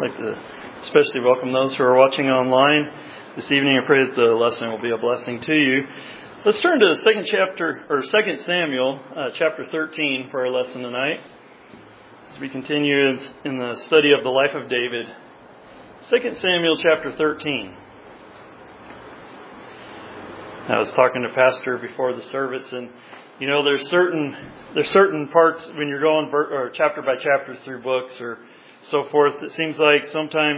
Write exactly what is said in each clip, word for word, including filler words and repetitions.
I'd like to especially welcome those who are watching online this evening. I pray that the lesson will be a blessing to you. Let's turn to second chapter or Second Samuel, uh, chapter thirteen, for our lesson tonight, as we continue in the study of the life of David. Second Samuel, chapter thirteen. I was talking to Pastor before the service, and you know, there's certain there's certain parts when you're going or chapter by chapter through books or so forth. It seems like sometimes,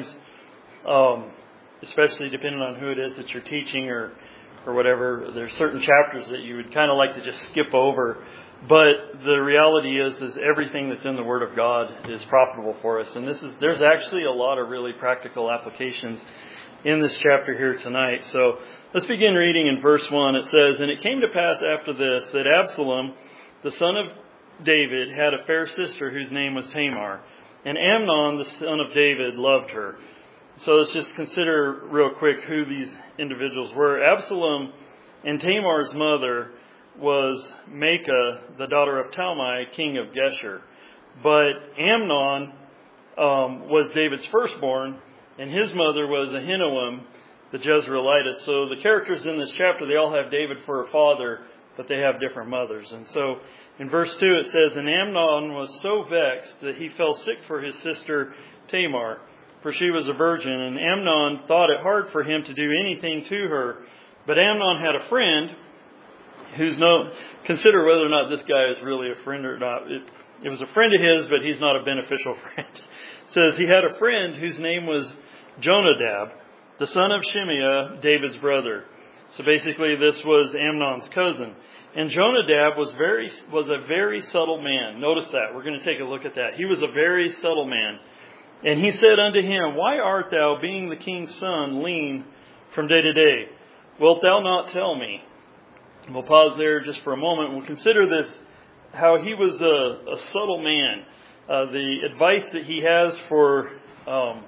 um, especially depending on who it is that you're teaching or or whatever, there's certain chapters that you would kind of like to just skip over. But the reality is, is everything that's in the Word of God is profitable for us, and this is there's actually a lot of really practical applications in this chapter here tonight. So let's begin reading in verse one. It says, "And it came to pass after this that Absalom, the son of David, had a fair sister whose name was Tamar. And Amnon, the son of David, loved her." So let's just consider real quick who these individuals were. Absalom and Tamar's mother was Maacah, the daughter of Talmai, king of Geshur. But Amnon um, was David's firstborn, and his mother was Ahinoam, the Jezreelitess. So the characters in this chapter, they all have David for a father, but they have different mothers. And so in verse two it says, "And Amnon was so vexed that he fell sick for his sister Tamar, for she was a virgin. And Amnon thought it hard for him to do anything to her. But Amnon had a friend who's no, consider whether or not this guy is really a friend or not. It, it was a friend of his, but he's not a beneficial friend. It says he had a friend whose name was Jonadab, the son of Shimeah, David's brother." So basically this was Amnon's cousin. "And Jonadab was very was a very subtle man." Notice that. We're going to take a look at that. He was a very subtle man. "And he said unto him, Why art thou, being the king's son, lean from day to day? Wilt thou not tell me?" We'll pause there just for a moment. We'll consider this, how he was a, a subtle man. Uh, the advice that he has for um,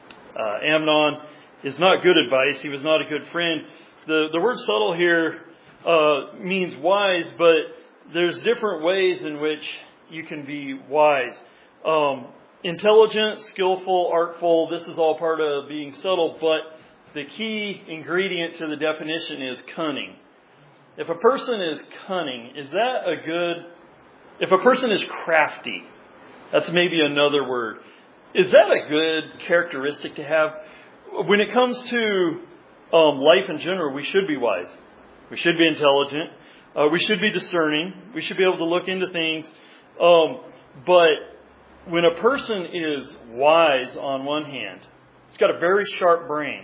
uh, Amnon is not good advice. He was not a good friend. The, the word subtle here uh, means wise, but there's different ways in which you can be wise. Um, intelligent, skillful, artful, this is all part of being subtle, but the key ingredient to the definition is cunning. If a person is cunning, is that a good... If a person is crafty, that's maybe another word. Is that a good characteristic to have? When it comes to um, life in general, we should be wise. We should be intelligent. Uh, we should be discerning. We should be able to look into things. Um, but when a person is wise on one hand, he's got a very sharp brain,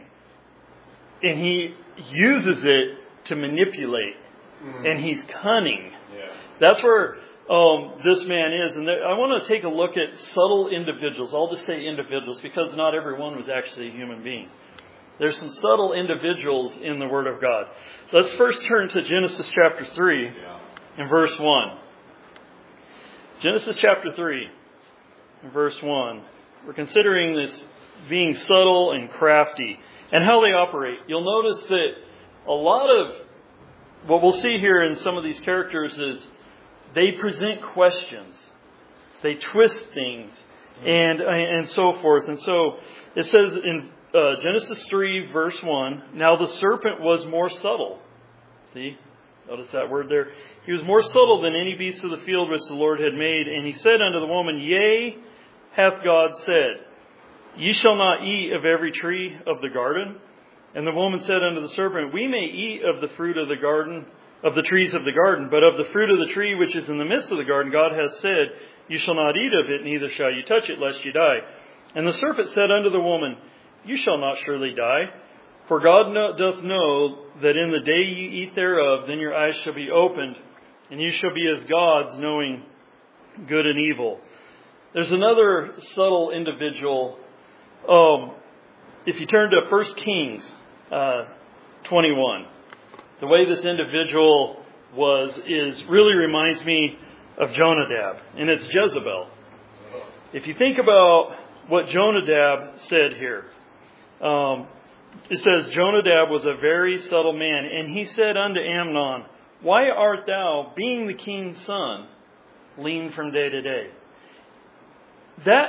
and he uses it to manipulate, mm-hmm. and he's cunning. Yeah. That's where um, this man is. And there, I want to take a look at subtle individuals. I'll just say individuals because not everyone was actually a human being. There's some subtle individuals in the Word of God. Let's first turn to Genesis chapter three yeah. and verse one. Genesis chapter three and verse one. We're considering this being subtle and crafty and how they operate. You'll notice that a lot of what we'll see here in some of these characters is they present questions. They twist things and, and so forth. And so it says in Uh, Genesis three, verse one, "Now the serpent was more subtle." See? Notice that word there. "He was more subtle than any beast of the field which the Lord had made. And he said unto the woman, Yea, hath God said, Ye shall not eat of every tree of the garden? And the woman said unto the serpent, We may eat of the fruit of the garden, of the trees of the garden, but of the fruit of the tree which is in the midst of the garden, God hath said, You shall not eat of it, neither shall you touch it, lest you die. And the serpent said unto the woman, You shall not surely die, for God doth know that in the day ye eat thereof, then your eyes shall be opened, and you shall be as gods, knowing good and evil." There's another subtle individual. Um, if you turn to First Kings uh, twenty-one, the way this individual was is really reminds me of Jonadab, and it's Jezebel. If you think about what Jonadab said here, Um, it says, "Jonadab was a very subtle man, and he said unto Amnon, Why art thou, being the king's son, lean from day to day?" That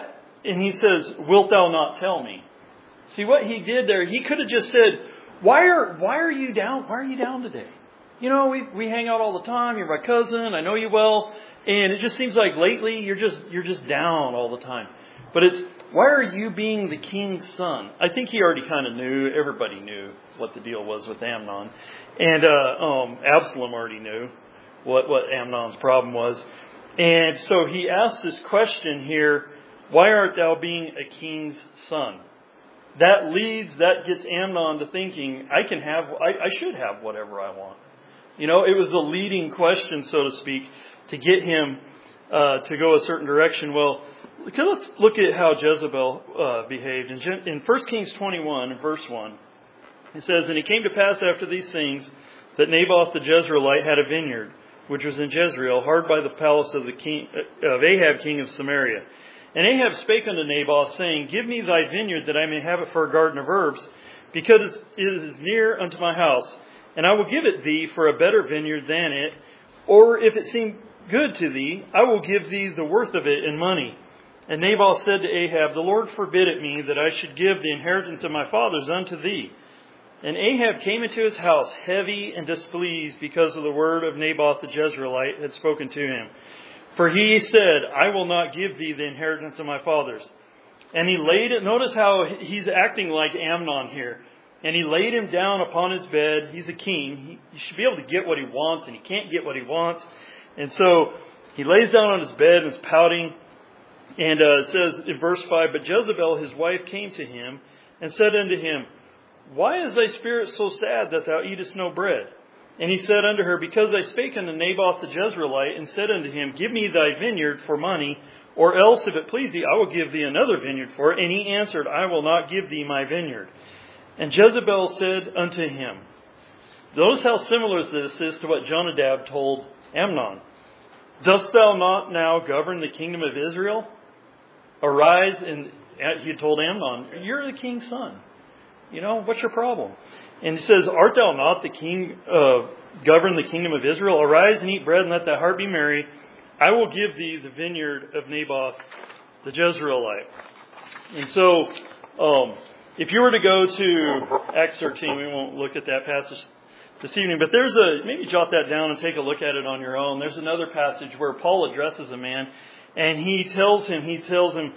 and he says, wilt thou not tell me? See what he did there, he could have just said, why are why are you down? Why are you down today? You know, we we hang out all the time. You're my cousin. I know you well. And it just seems like lately you're just you're just down all the time. But it's, why are you being the king's son? I think he already kind of knew. Everybody knew what the deal was with Amnon. And uh, um, Absalom already knew what, what Amnon's problem was. And so he asks this question here, why art thou being a king's son? That leads, that gets Amnon to thinking, I can have, I, I should have whatever I want. You know, it was a leading question, so to speak, to get him uh, to go a certain direction. Well, let's look at how Jezebel uh, behaved. In, in First Kings twenty-one, verse one, it says, and it came to pass after these things that Naboth the Jezreelite had a vineyard, which was in Jezreel, hard by the palace of the king of Ahab, king of Samaria. And Ahab spake unto Naboth, saying, give me thy vineyard, that I may have it for a garden of herbs, because it is near unto my house, and I will give it thee for a better vineyard than it, or if it seem good to thee, I will give thee the worth of it in money. And Naboth said to Ahab, the Lord forbid it me, that I should give the inheritance of my fathers unto thee. And Ahab came into his house heavy and displeased, because of the word of Naboth the Jezreelite had spoken to him. For he said, I will not give thee the inheritance of my fathers. And he laid it, notice how he's acting like Amnon here. And he laid him down upon his bed. He's a king. He, he should be able to get what he wants, and he can't get what he wants. And so he lays down on his bed and is pouting. And uh, it says in verse five, but Jezebel, his wife, came to him and said unto him, why is thy spirit so sad that thou eatest no bread? And he said unto her, because I spake unto Naboth the Jezreelite, and said unto him, give me thy vineyard for money, or else, if it please thee, I will give thee another vineyard for it. And he answered, I will not give thee my vineyard. And Jezebel said unto him, notice how similar this is to what Jonadab told Amnon. Dost thou not now govern the kingdom of Israel? Arise, and he had told Amnon, you're the king's son. You know, what's your problem? And he says, art thou not the king, uh, govern the kingdom of Israel? Arise and eat bread and let thy heart be merry. I will give thee the vineyard of Naboth the Jezreelite. And so, um, if you were to go to Acts thirteen, we won't look at that passage this evening, but there's a, maybe jot that down and take a look at it on your own. There's another passage where Paul addresses a man, and he tells him, he tells him,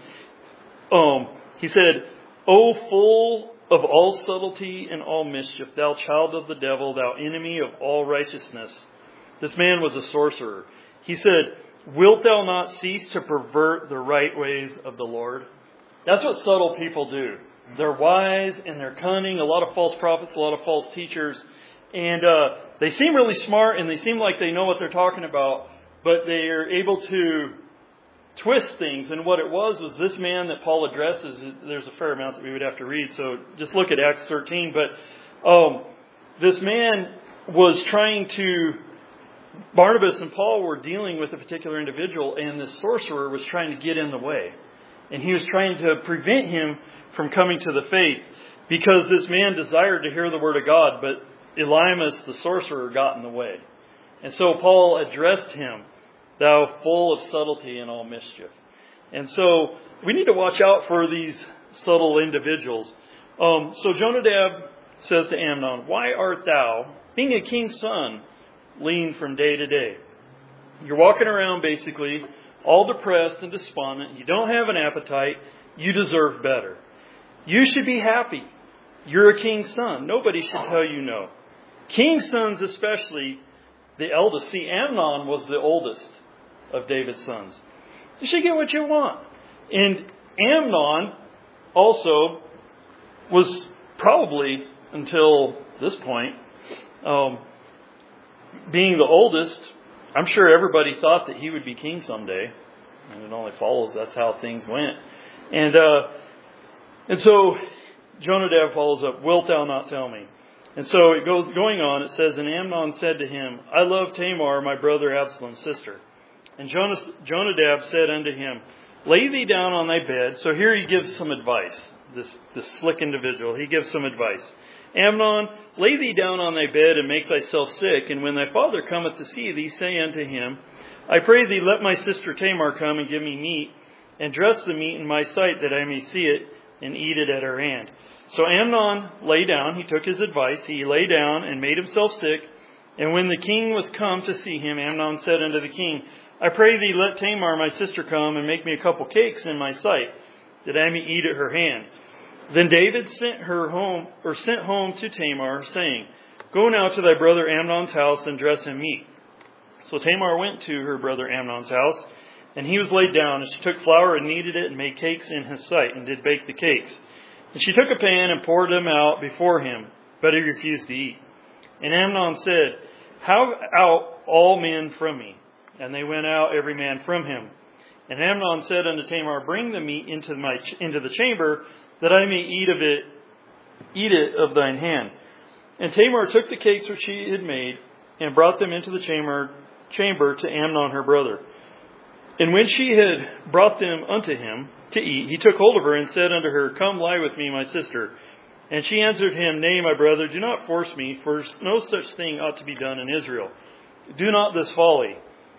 um, he said, O full of all subtlety and all mischief, thou child of the devil, thou enemy of all righteousness. This man was a sorcerer. He said, wilt thou not cease to pervert the right ways of the Lord? That's what subtle people do. They're wise and they're cunning. A lot of false prophets, a lot of false teachers. And uh, they seem really smart and they seem like they know what they're talking about. But they are able to twist things. And what it was was this man that Paul addresses. There's a fair amount that we would have to read. So just look at Acts thirteen. But um, this man was trying to... Barnabas and Paul were dealing with a particular individual. And this sorcerer was trying to get in the way. And he was trying to prevent him from coming to the faith, because this man desired to hear the word of God, but Elymas the sorcerer got in the way. And so Paul addressed him, thou full of subtlety and all mischief. And so we need to watch out for these subtle individuals. Um, so Jonadab says to Amnon, why art thou, being a king's son, lean from day to day? You're walking around basically all depressed and despondent. You don't have an appetite. You deserve better. You should be happy. You're a king's son. Nobody should tell you no. King's sons especially, the eldest. See, Amnon was the oldest of David's sons. You should get what you want. And Amnon also was probably, until this point, um, being the oldest, I'm sure everybody thought that he would be king someday. And it only follows that's how things went. And uh, and so Jonadab follows up, wilt thou not tell me? And so it goes going on, it says, and Amnon said to him, I love Tamar, my brother Absalom's sister. And Jonas, Jonadab said unto him, lay thee down on thy bed. So here he gives some advice, this, this slick individual. He gives some advice. Amnon, lay thee down on thy bed and make thyself sick. And when thy father cometh to see thee, say unto him, I pray thee, let my sister Tamar come and give me meat, and dress the meat in my sight, that I may see it and eat it at her hand. So Amnon lay down. He took his advice. He lay down and made himself sick. And when the king was come to see him, Amnon said unto the king, I pray thee, let Tamar my sister come and make me a couple cakes in my sight, that I may eat at her hand. Then David sent her home, or sent home to Tamar, saying, Go now to thy brother Amnon's house and dress him meat. So Tamar went to her brother Amnon's house, and he was laid down, and she took flour and kneaded it and made cakes in his sight, and did bake the cakes. And she took a pan and poured them out before him, but he refused to eat. And Amnon said, Have out all men from me. And they went out every man from him. And Amnon said unto Tamar, Bring the meat into my into the chamber, that I may eat of it, eat it of thine hand. And Tamar took the cakes which she had made, and brought them into the chamber chamber to Amnon her brother. And when she had brought them unto him to eat, he took hold of her and said unto her, Come lie with me, my sister. And she answered him, Nay, my brother, do not force me, for no such thing ought to be done in Israel. Do not this folly.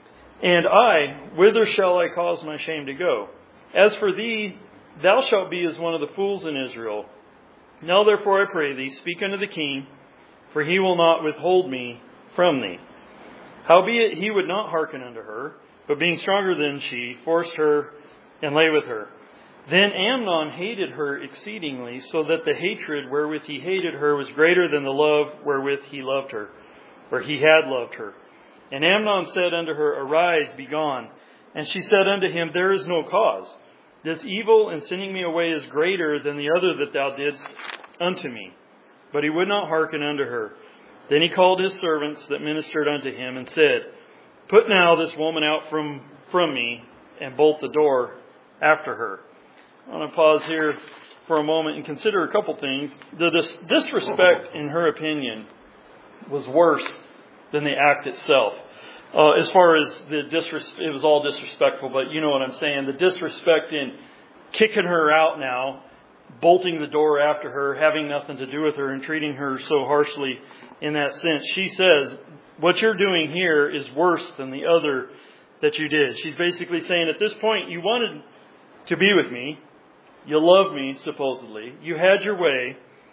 And I, whither shall I cause my shame to go? As for thee, thou shalt be as one of the fools in Israel. Now therefore I pray thee, speak unto the king, for he will not withhold me from thee. Howbeit he would not hearken unto her, but being stronger than she, forced her and lay with her. Then Amnon hated her exceedingly, so that the hatred wherewith he hated her was greater than the love wherewith he loved her, or he had loved her. And Amnon said unto her, Arise, be gone. And she said unto him, There is no cause. This evil in sending me away is greater than the other that thou didst unto me. But he would not hearken unto her. Then he called his servants that ministered unto him, and said, Put now this woman out from, from me, and bolt the door after her. I want to pause here for a moment and consider a couple things. The dis- disrespect, in her opinion, was worse than the act itself. Uh, as far as the disrespect, it was all disrespectful, but you know what I'm saying. The disrespect in kicking her out now, bolting the door after her, having nothing to do with her, and treating her so harshly in that sense. She says, what you're doing here is worse than the other that you did. She's basically saying, at this point, you wanted to be with me. You love me, supposedly. You had your way.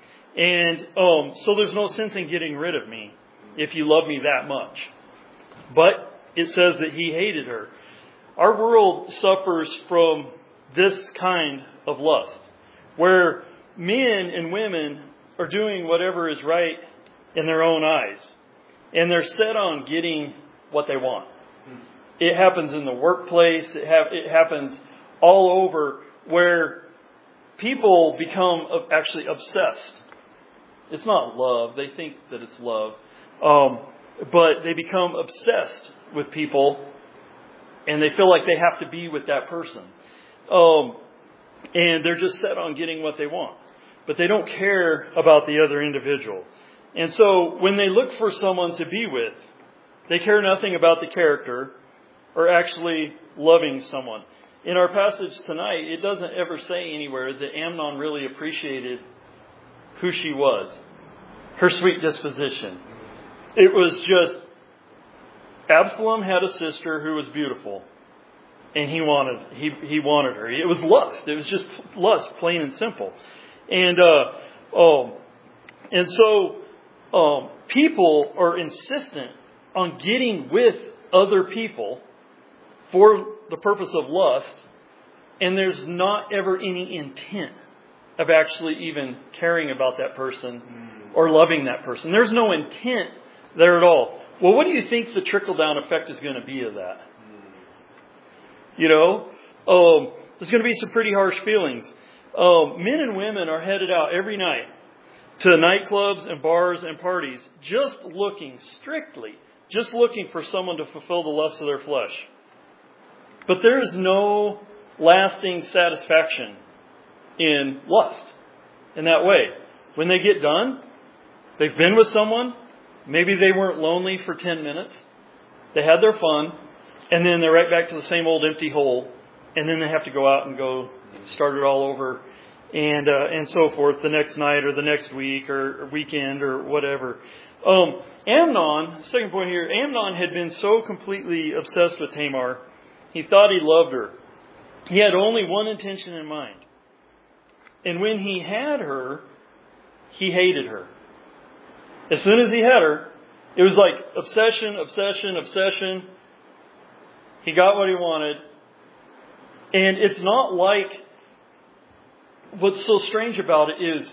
And um, so there's no sense in getting rid of me if you love me that much. But it says that he hated her. Our world suffers from this kind of lust, where men and women are doing whatever is right in their own eyes. And they're set on getting what they want. It happens in the workplace. It, ha- it happens all over, where people become actually obsessed. It's not love. They think that it's love. Um, but they become obsessed with people, and they feel like they have to be with that person. Um, and they're just set on getting what they want. But they don't care about the other individual. And so when they look for someone to be with, they care nothing about the character or actually loving someone. In our passage tonight, it doesn't ever say anywhere that Amnon really appreciated who she was, her sweet disposition. It was just, Absalom had a sister who was beautiful, and he wanted he he wanted her. It was lust. It was just lust, plain and simple. And uh, um, and so um, people are insistent on getting with other people for the purpose of lust, and there's not ever any intent of actually even caring about that person or loving that person. There's no intent there at all. Well, what do you think the trickle-down effect is going to be of that? You know, um, there's going to be some pretty harsh feelings. Um, men and women are headed out every night to nightclubs and bars and parties, just looking strictly, just looking for someone to fulfill the lust of their flesh. But there is no lasting satisfaction in lust in that way. When they get done, they've been with someone. Maybe they weren't lonely for ten minutes. They had their fun. And then they're right back to the same old empty hole. And then they have to go out and go start it all over. And uh, and so forth the next night or the next week or, or weekend or whatever. Um, Amnon, second point here, Amnon had been so completely obsessed with Tamar. He thought he loved her. He had only one intention in mind. And when he had her, he hated her. As soon as he had her, it was like obsession, obsession, obsession. He got what he wanted. And it's not like, what's so strange about it is,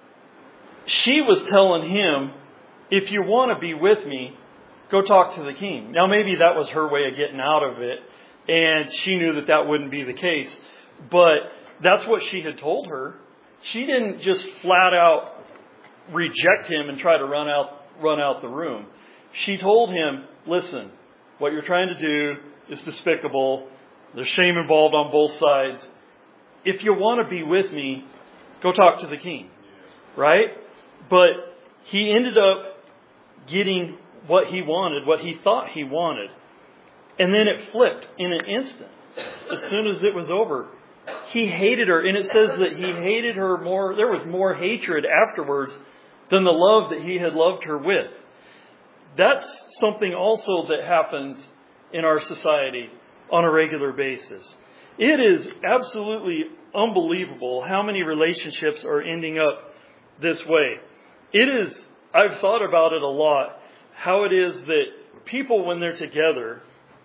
she was telling him, if you want to be with me, go talk to the king. Now maybe that was her way of getting out of it, and she knew that that wouldn't be the case. But that's what she had told her. She didn't just flat out reject him and try to run out, run out the room. She told him, listen, what you're trying to do is despicable. There's shame involved on both sides. If you want to be with me, go talk to the king. Right? But he ended up getting what he wanted, what he thought he wanted. And then it flipped in an instant. As soon as it was over, he hated her. And it says that he hated her more. There was more hatred afterwards than the love that he had loved her with. That's something also that happens in our society on a regular basis. It is absolutely unbelievable how many relationships are ending up this way. It is, I've thought about it a lot, how it is that people, when they're together,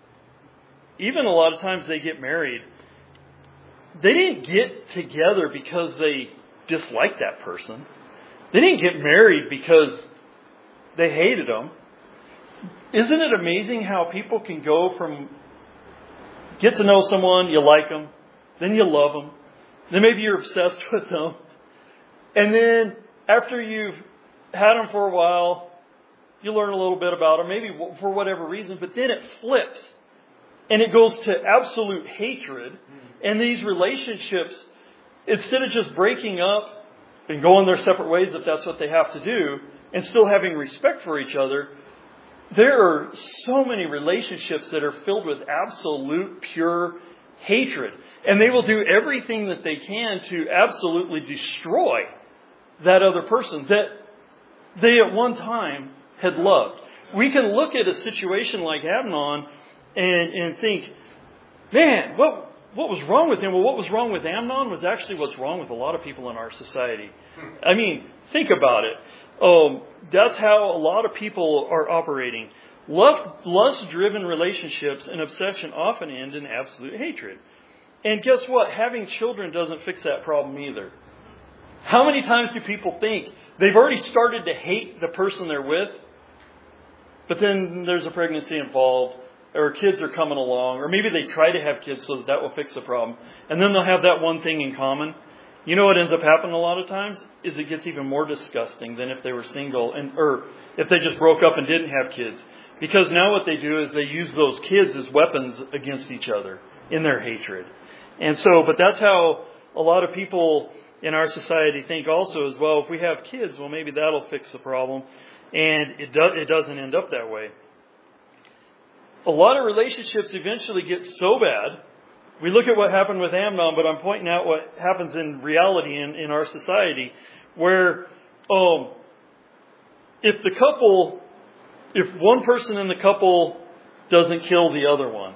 even a lot of times they get married, they didn't get together because they disliked that person. They didn't get married because they hated them. Isn't it amazing how people can go from get to know someone, you like them, then you love them, then maybe you're obsessed with them, and then after you've had them for a while, you learn a little bit about them, maybe for whatever reason, but then it flips and it goes to absolute hatred. And these relationships, instead of just breaking up and going their separate ways if that's what they have to do, and still having respect for each other, there are so many relationships that are filled with absolute pure hatred. And they will do everything that they can to absolutely destroy that other person that they at one time had loved. We can look at a situation like Amnon and, and think, man, what what was wrong with him? Well, what was wrong with Amnon was actually what's wrong with a lot of people in our society. I mean, think about it. Um, that's how a lot of people are operating. Lust, lust-driven relationships and obsession often end in absolute hatred. And guess what? Having children doesn't fix that problem either. How many times do people think they've already started to hate the person they're with, but then there's a pregnancy involved, or kids are coming along, or maybe they try to have kids so that that will fix the problem, and then they'll have that one thing in common. You know what ends up happening a lot of times is it gets even more disgusting than if they were single, and or if they just broke up and didn't have kids. Because now what they do is they use those kids as weapons against each other in their hatred. And so, but that's how a lot of people in our society think also as well. If we have kids, well, maybe that'll fix the problem. And it, do, it doesn't end up that way. A lot of relationships eventually get so bad. We look at what happened with Amnon, but I'm pointing out what happens in reality in, in our society, where um, if the couple, if one person in the couple doesn't kill the other one,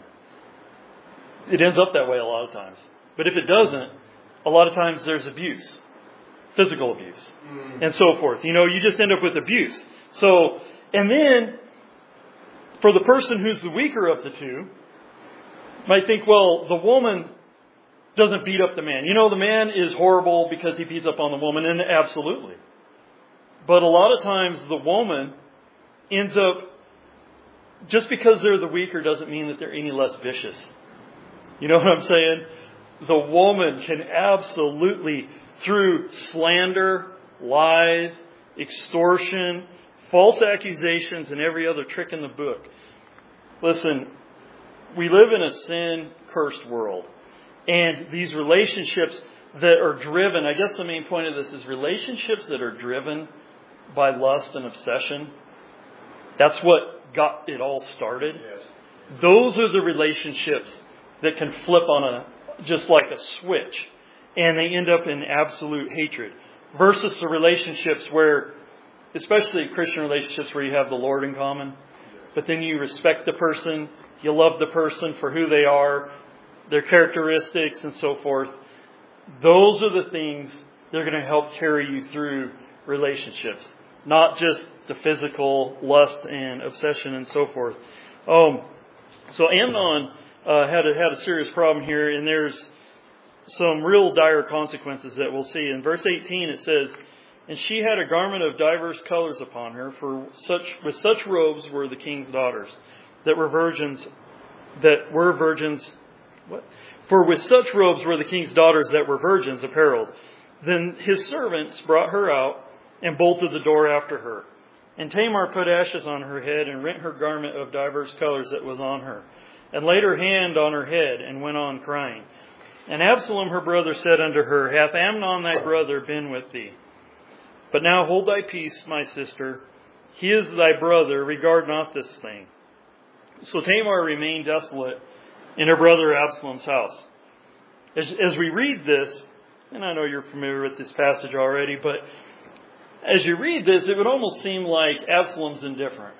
it ends up that way a lot of times. But if it doesn't, a lot of times there's abuse, physical abuse, mm. and so forth. You know, you just end up with abuse. So, and then for the person who's the weaker of the two, might think, well, the woman doesn't beat up the man. You know, the man is horrible because he beats up on the woman, and absolutely. But a lot of times the woman ends up, just because they're the weaker doesn't mean that they're any less vicious. You know what I'm saying? The woman can absolutely, through slander, lies, extortion, false accusations, and every other trick in the book. Listen, we live in a sin-cursed world. And these relationships that are driven, I guess the main point of this is relationships that are driven by lust and obsession. That's what got it all started. Yes. Those are the relationships that can flip on a, just like a switch. And they end up in absolute hatred. Versus the relationships where, especially Christian relationships where you have the Lord in common. But then you respect the person. You love the person for who they are. their characteristics and so forth. Those are the things that are going to help carry you through relationships. Not just the physical lust and obsession and so forth. Um, so Amnon uh, had a, had a serious problem here, and there's some real dire consequences that we'll see. In verse eighteen it says, "And she had a garment of diverse colors upon her, for such with such robes were the king's daughters, that were virgins, that were virgins. What? For with such robes were the king's daughters that were virgins apparelled. Then his servants brought her out and bolted the door after her. And Tamar put ashes on her head and rent her garment of divers colors that was on her, and laid her hand on her head and went on crying. And Absalom her brother said unto her, Hath Amnon thy brother been with thee? But now hold thy peace, my sister. He is thy brother. Regard not this thing. So Tamar remained desolate in her brother Absalom's house." As, as we read this, and I know you're familiar with this passage already, but as you read this, it would almost seem like Absalom's indifferent.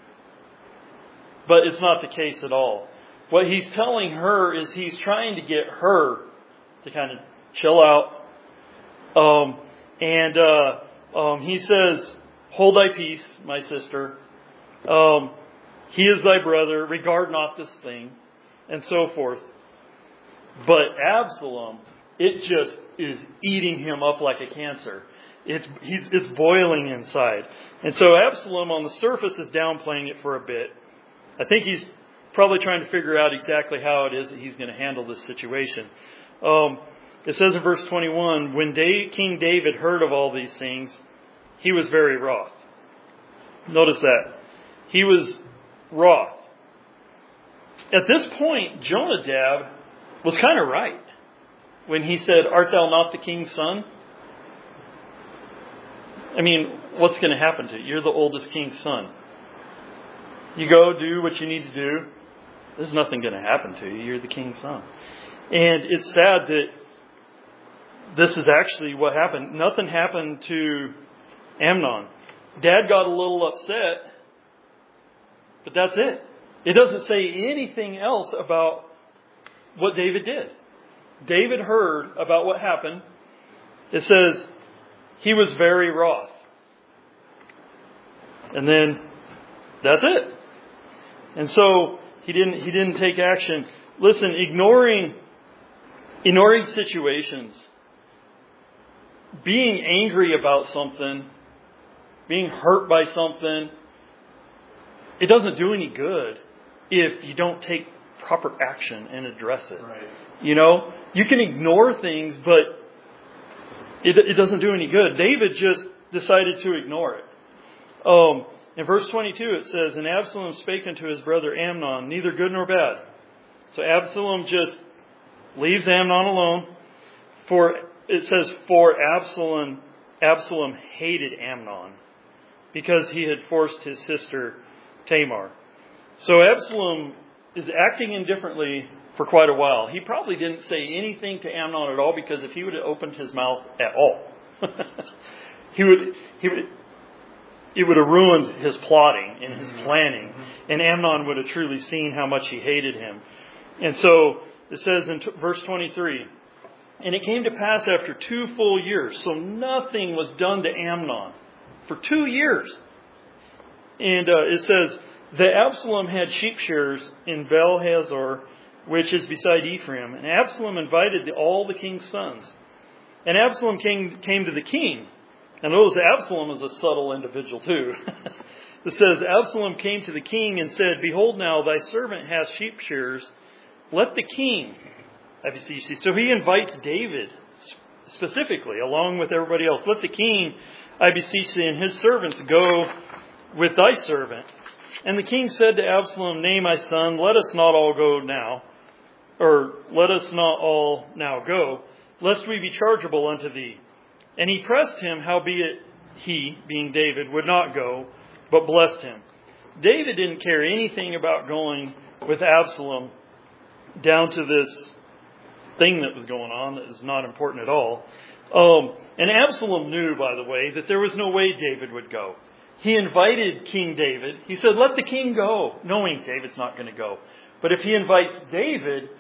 But it's not the case at all. What he's telling her is he's trying to get her to kind of chill out. Um, and uh, um, he says, "Hold thy peace, my sister. Um, he is thy brother. Regard not this thing," and so forth. But Absalom, it just is eating him up like a cancer. It's he's, it's boiling inside. And so Absalom on the surface is downplaying it for a bit. I think he's probably trying to figure out exactly how it is that he's going to handle this situation. Um, it says in verse twenty-one, "When Day, King David heard of all these things, he was very wroth." Notice that. He was wroth. At this point, Jonadab was kind of right when he said, "Art thou not the king's son?" I mean, what's going to happen to you? You're the oldest king's son. You go do what you need to do. There's nothing going to happen to you. You're the king's son. And it's sad that this is actually what happened. Nothing happened to Amnon. Dad got a little upset, but that's it. It doesn't say anything else about what David did. David heard about what happened. It says he was very wroth. And then that's it. And so he didn't he didn't take action. Listen, ignoring ignoring situations, being angry about something, being hurt by something, it doesn't do any good if you don't take proper action and address it. Right. You know, you can ignore things, but it, it doesn't do any good. David just decided to ignore it. Um, in verse twenty-two it says, "And Absalom spake unto his brother Amnon, neither good nor bad." So Absalom just leaves Amnon alone. For it says, for Absalom, Absalom hated Amnon because he had forced his sister Tamar. So Absalom is acting indifferently for quite a while. He probably didn't say anything to Amnon at all, because if he would have opened his mouth at all, he would he would it would have ruined his plotting and his planning, and Amnon would have truly seen how much he hated him. And so it says in t- verse twenty-three, "And it came to pass after two full years," so nothing was done to Amnon for two years. And uh, it says that Absalom had sheep shearers in Baal-hazor, which is beside Ephraim. And Absalom invited the, all the king's sons. And Absalom came, came to the king. And notice Absalom is a subtle individual too. It says, "Absalom came to the king and said, Behold now, thy servant has sheep shearers. Let the king," I beseech thee. So he invites David specifically, along with everybody else. "Let the king, I beseech thee, and his servants go with thy servant." And the king said to Absalom, "Nay, my son, let us not all go now, or let us not all now go, lest we be chargeable unto thee." And he pressed him, howbeit he, being David, would not go, but blessed him. David didn't care anything about going with Absalom down to this thing that was going on that is not important at all. Um, and Absalom knew, by the way, that there was no way David would go. He invited King David. He said, "Let the king go," knowing David's not going to go. But if he invites David,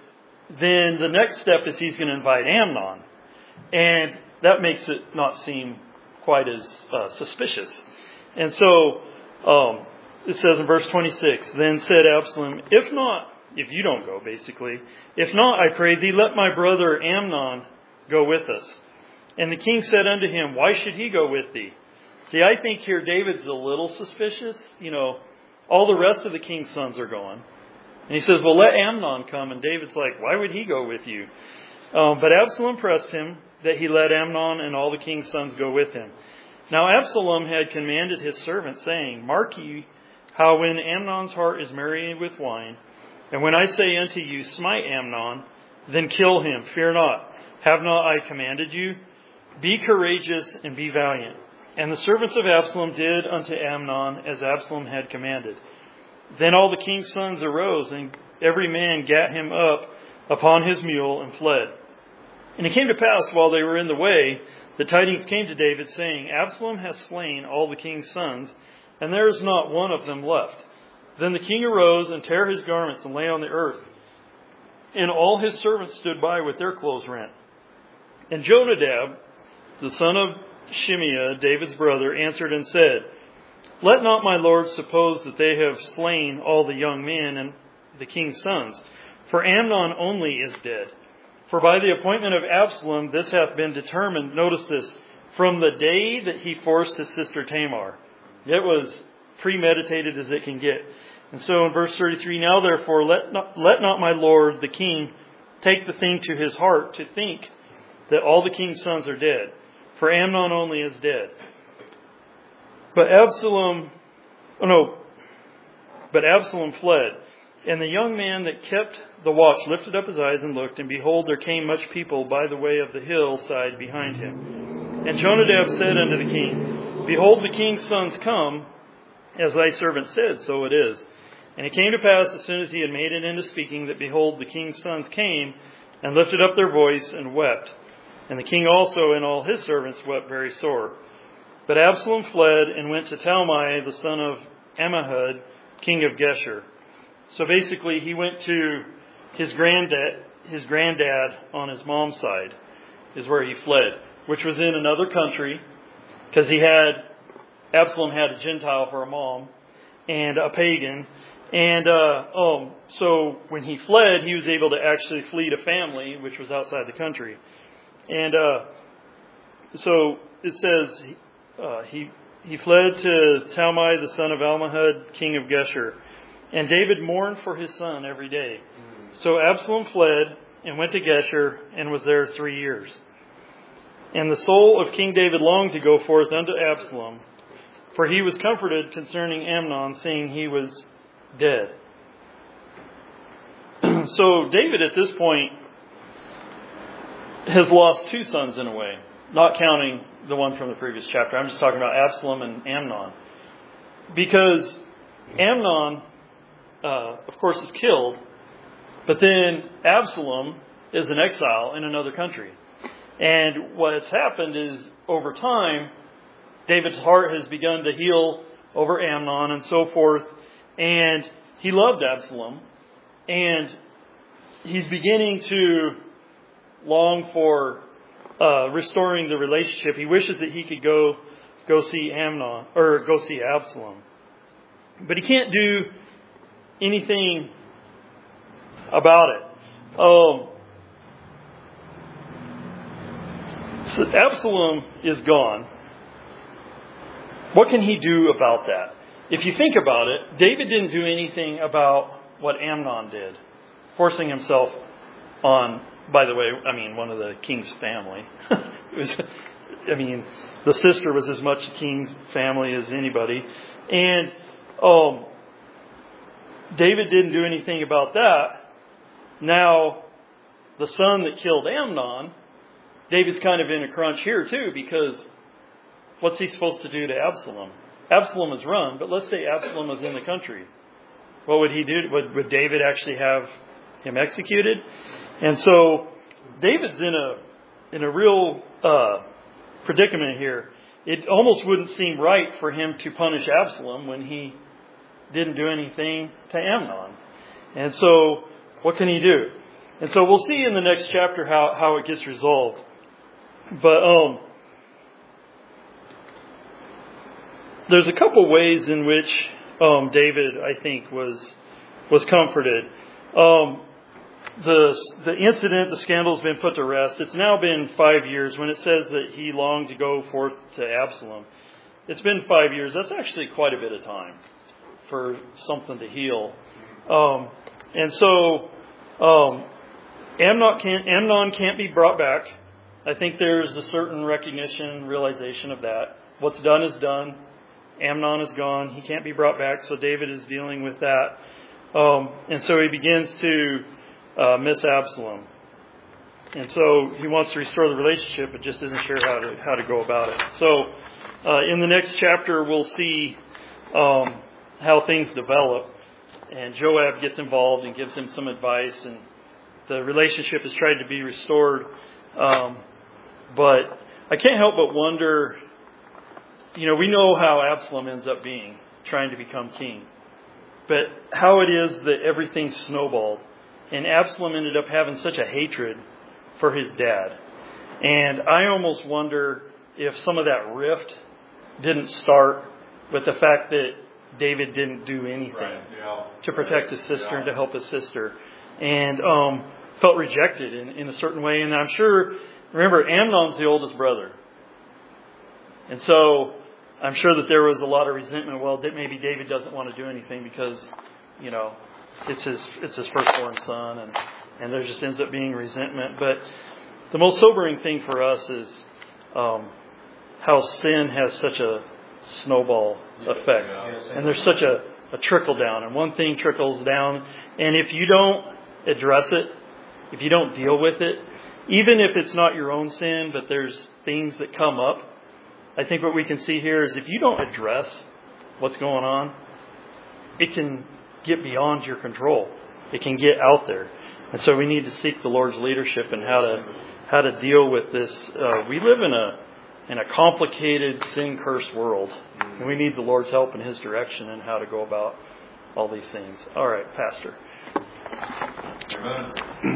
then the next step is he's going to invite Amnon. And that makes it not seem quite as uh, suspicious. And so um, it says in verse twenty-six, then said Absalom, if not, if you don't go, basically, if not, I pray thee, let my brother Amnon go with us. And the king said unto him, why should he go with thee? See, I think here David's a little suspicious. You know, all the rest of the king's sons are going. And he says, well, let Amnon come. And David's like, why would he go with you? Um, but Absalom pressed him that he let Amnon and all the king's sons go with him. Now Absalom had commanded his servant, saying, mark ye how when Amnon's heart is merry with wine, and when I say unto you, smite Amnon, then kill him, fear not. Have not I commanded you? Be courageous and be valiant. And the servants of Absalom did unto Amnon as Absalom had commanded. Then all the king's sons arose, and every man gat him up upon his mule and fled. And it came to pass, while they were in the way, the tidings came to David, saying, Absalom hath slain all the king's sons, and there is not one of them left. Then the king arose and tare his garments and lay on the earth. And all his servants stood by with their clothes rent. And Jonadab, the son of Shimeah, David's brother, answered and said, let not my lord suppose that they have slain all the young men and the king's sons, for Amnon only is dead. For by the appointment of Absalom this hath been determined, notice this, from the day that he forced his sister Tamar. It was premeditated as it can get. And so in verse thirty-three, now therefore let not, let not my lord the king take the thing to his heart to think that all the king's sons are dead, for Amnon only is dead. But Absalom, oh no, but Absalom fled. And the young man that kept the watch lifted up his eyes and looked, and behold, there came much people by the way of the hillside behind him. And Jonadab said unto the king, behold, the king's sons come, as thy servant said, so it is. And it came to pass, as soon as he had made it into speaking, that behold, the king's sons came, and lifted up their voice, and wept. And the king also and all his servants wept very sore. But Absalom fled, and went to Talmai, the son of Ammihud, king of Geshur. So basically, he went to his granddad, his granddad on his mom's side, is where he fled, which was in another country, because he had, Absalom had a Gentile for a mom, and a pagan. And uh, um, so when he fled, he was able to actually flee to family, which was outside the country. And uh, so it says uh, he he fled to Talmai, the son of Ammihud, king of Geshur. And David mourned for his son every day. So Absalom fled and went to Geshur and was there three years. And the soul of King David longed to go forth unto Absalom, for he was comforted concerning Amnon, seeing he was dead. So David at this point has lost two sons in a way, not counting the one from the previous chapter. I'm just talking about Absalom and Amnon. Because Amnon, uh, of course, is killed, but then Absalom is in exile in another country. And what's happened is, over time, David's heart has begun to heal over Amnon and so forth. And he loved Absalom. And he's beginning to long for uh, restoring the relationship. He wishes that he could go go see Amnon, or go see Absalom. But he can't do anything about it. Um, so Absalom is gone. What can he do about that? If you think about it, David didn't do anything about what Amnon did, forcing himself on, by the way, I mean, one of the king's family. It was, I mean, the sister was as much the king's family as anybody. And um, David didn't do anything about that. Now, the son that killed Amnon, David's kind of in a crunch here too, because what's he supposed to do to Absalom? Absalom has run, but let's say Absalom was in the country. What would he do? Would, would David actually have him executed? And so David's in a in a real uh, predicament here. It almost wouldn't seem right for him to punish Absalom when he didn't do anything to Amnon. And so what can he do? And so we'll see in the next chapter how, how it gets resolved. But um, there's a couple ways in which um, David, I think, was was comforted. Um, the the incident, the scandal has been put to rest. It's now been five years. When it says that he longed to go forth to Absalom, it's been five years. That's actually quite a bit of time for something to heal. Um, and so um, Amnon can't, Amnon can't be brought back. I think there's a certain recognition, realization of that. What's done is done. Amnon is gone. He can't be brought back, so David is dealing with that. Um, and so he begins to uh, miss Absalom. And so he wants to restore the relationship, but just isn't sure how to how to go about it. So uh, in the next chapter, we'll see um, how things develop. And Joab gets involved and gives him some advice, and the relationship is tried to be restored. Um, but I can't help but wonder, you know, we know how Absalom ends up being, trying to become king. But how it is that everything snowballed. And Absalom ended up having such a hatred for his dad. And I almost wonder if some of that rift didn't start with the fact that David didn't do anything right, yeah. to protect his sister yeah. and to help his sister. And um, felt rejected in, in a certain way. And I'm sure, remember, Amnon's the oldest brother. And so I'm sure that there was a lot of resentment. Well, maybe David doesn't want to do anything because, you know, it's his it's his firstborn son, and, and there just ends up being resentment. But the most sobering thing for us is um, how sin has such a snowball effect. And there's such a, a trickle down, and one thing trickles down. And if you don't address it, if you don't deal with it, even if it's not your own sin, but there's things that come up, I think what we can see here is if you don't address what's going on, it can get beyond your control. It can get out there. And so we need to seek the Lord's leadership in how to how to deal with this. Uh, we live in a in a complicated, sin-cursed world. And we need the Lord's help in His direction and how to go about all these things. All right, Pastor. Amen.